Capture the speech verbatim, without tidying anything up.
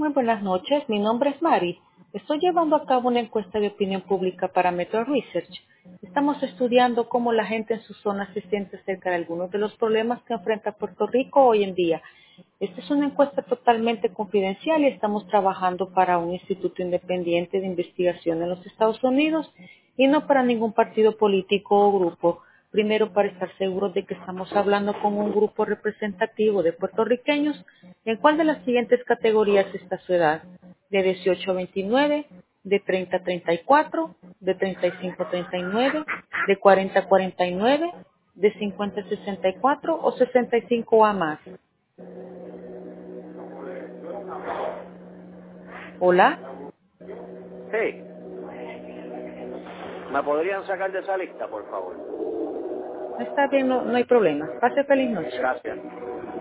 Muy buenas noches, mi nombre es Mari. Estoy llevando a cabo una encuesta de opinión pública para Metro Research. Estamos estudiando cómo la gente en su zona se siente acerca de algunos de los problemas que enfrenta Puerto Rico hoy en día. Esta es una encuesta totalmente confidencial y estamos trabajando para un instituto independiente de investigación en los Estados Unidos y no para ningún partido político o grupo. Primero, para estar seguros de que estamos hablando con un grupo representativo de puertorriqueños, ¿en cuál de las siguientes categorías está su edad? De dieciocho a veintinueve, de treinta a treinta y cuatro, de treinta y cinco a treinta y nueve, de cuarenta a cuarenta y nueve, de cincuenta a sesenta y cuatro o sesenta y cinco a más. Hola, Sí, ¿me podrían sacar de esa lista, por favor? está bien, no, no hay problema. Pase feliz noche. Gracias.